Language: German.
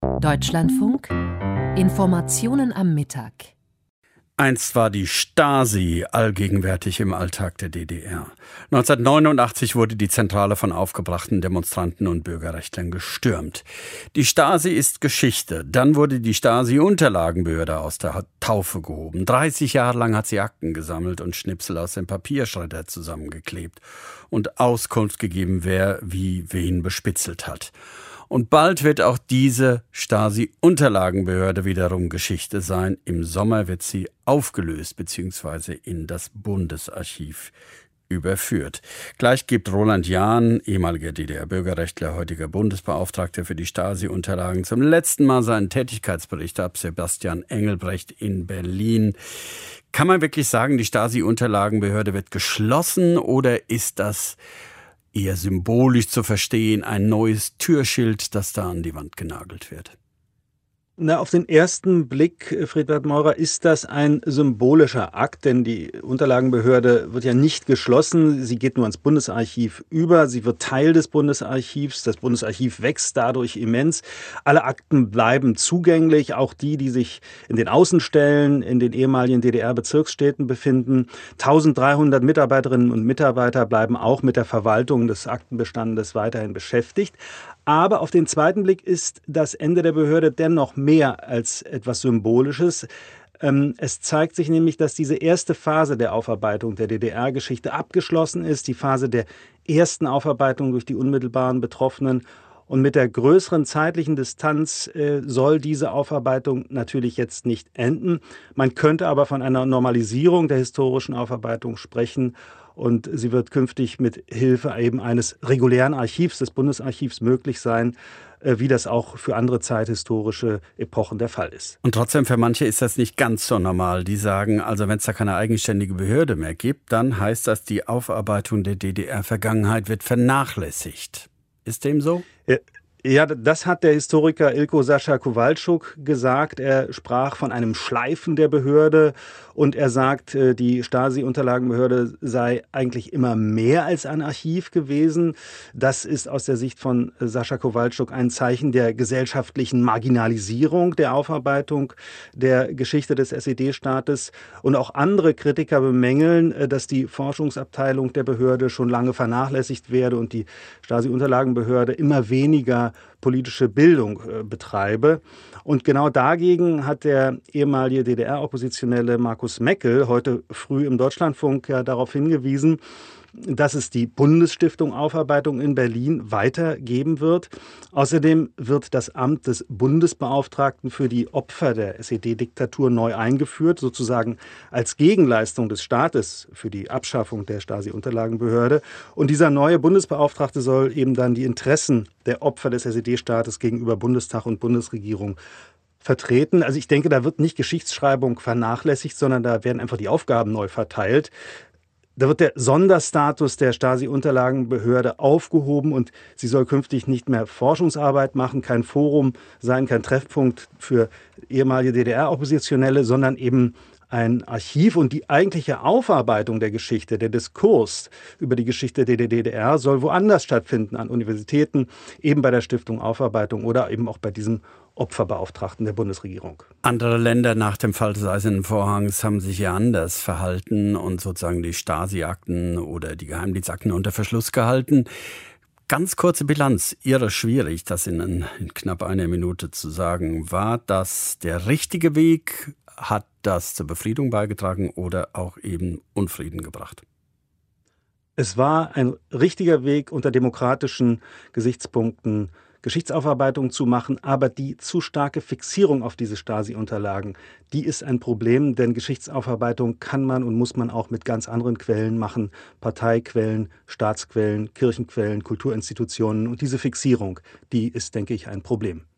Deutschlandfunk Informationen am Mittag. Einst war die Stasi allgegenwärtig im Alltag der DDR. 1989 wurde die Zentrale von aufgebrachten Demonstranten und Bürgerrechtlern gestürmt. Die Stasi ist Geschichte. Dann wurde die Stasi-Unterlagenbehörde aus der Taufe gehoben. 30 Jahre lang hat sie Akten gesammelt und Schnipsel aus dem Papierschredder zusammengeklebt und Auskunft gegeben, wer wie wen bespitzelt hat. Und bald wird auch diese Stasi-Unterlagenbehörde wiederum Geschichte sein. Im Sommer wird sie aufgelöst bzw. in das Bundesarchiv überführt. Gleich gibt Roland Jahn, ehemaliger DDR-Bürgerrechtler, heutiger Bundesbeauftragter für die Stasi-Unterlagen, zum letzten Mal seinen Tätigkeitsbericht ab. Sebastian Engelbrecht in Berlin. Kann man wirklich sagen, die Stasi-Unterlagenbehörde wird geschlossen oder ist das eher symbolisch zu verstehen, ein neues Türschild, das da an die Wand genagelt wird? Na, auf den ersten Blick, Friedbert Meurer, ist das ein symbolischer Akt, denn die Unterlagenbehörde wird ja nicht geschlossen. Sie geht nur ans Bundesarchiv über. Sie wird Teil des Bundesarchivs. Das Bundesarchiv wächst dadurch immens. Alle Akten bleiben zugänglich, auch die, die sich in den Außenstellen in den ehemaligen DDR-Bezirksstädten befinden. 1300 Mitarbeiterinnen und Mitarbeiter bleiben auch mit der Verwaltung des Aktenbestandes weiterhin beschäftigt. Aber auf den zweiten Blick ist das Ende der Behörde dennoch mehr als etwas Symbolisches. Es zeigt sich nämlich, dass diese erste Phase der Aufarbeitung der DDR-Geschichte abgeschlossen ist, die Phase der ersten Aufarbeitung durch die unmittelbaren Betroffenen. Und mit der größeren zeitlichen Distanz soll diese Aufarbeitung natürlich jetzt nicht enden. Man könnte aber von einer Normalisierung der historischen Aufarbeitung sprechen. Und sie wird künftig mit Hilfe eben eines regulären Archivs, des Bundesarchivs, möglich sein, wie das auch für andere zeithistorische Epochen der Fall ist. Und trotzdem, für manche ist das nicht ganz so normal. Die sagen, also wenn es da keine eigenständige Behörde mehr gibt, dann heißt das, die Aufarbeitung der DDR-Vergangenheit wird vernachlässigt. Ist dem so? Ja, das hat der Historiker Ilko Sascha Kowalczuk gesagt. Er sprach von einem Schleifen der Behörde und er sagt, die Stasi-Unterlagenbehörde sei eigentlich immer mehr als ein Archiv gewesen. Das ist aus der Sicht von Sascha Kowalczuk ein Zeichen der gesellschaftlichen Marginalisierung der Aufarbeitung der Geschichte des SED-Staates. Und auch andere Kritiker bemängeln, dass die Forschungsabteilung der Behörde schon lange vernachlässigt werde und die Stasi-Unterlagenbehörde immer weniger politische Bildung betreibe. Und genau dagegen hat der ehemalige DDR-Oppositionelle Markus Meckel heute früh im Deutschlandfunk ja darauf hingewiesen, dass es die Bundesstiftung Aufarbeitung in Berlin weitergeben wird. Außerdem wird das Amt des Bundesbeauftragten für die Opfer der SED-Diktatur neu eingeführt, sozusagen als Gegenleistung des Staates für die Abschaffung der Stasi-Unterlagenbehörde. Und dieser neue Bundesbeauftragte soll eben dann die Interessen der Opfer des SED-Staates gegenüber Bundestag und Bundesregierung vertreten. Also ich denke, da wird nicht Geschichtsschreibung vernachlässigt, sondern da werden einfach die Aufgaben neu verteilt. Da wird der Sonderstatus der Stasi-Unterlagenbehörde aufgehoben und sie soll künftig nicht mehr Forschungsarbeit machen, kein Forum sein, kein Treffpunkt für ehemalige DDR-Oppositionelle, sondern eben ein Archiv. Und die eigentliche Aufarbeitung der Geschichte, der Diskurs über die Geschichte der DDR soll woanders stattfinden, an Universitäten, eben bei der Stiftung Aufarbeitung oder eben auch bei diesem Opferbeauftragten der Bundesregierung. Andere Länder nach dem Fall des Eisernen Vorhangs haben sich ja anders verhalten und sozusagen die Stasi-Akten oder die Geheimdienstakten unter Verschluss gehalten. Ganz kurze Bilanz, irre schwierig, das in knapp einer Minute zu sagen. War das der richtige Weg? Hat das zur Befriedung beigetragen oder auch eben Unfrieden gebracht? Es war ein richtiger Weg, unter demokratischen Gesichtspunkten Geschichtsaufarbeitung zu machen, aber die zu starke Fixierung auf diese Stasi-Unterlagen, die ist ein Problem, denn Geschichtsaufarbeitung kann man und muss man auch mit ganz anderen Quellen machen, Parteiquellen, Staatsquellen, Kirchenquellen, Kulturinstitutionen, und diese Fixierung, die ist, denke ich, ein Problem.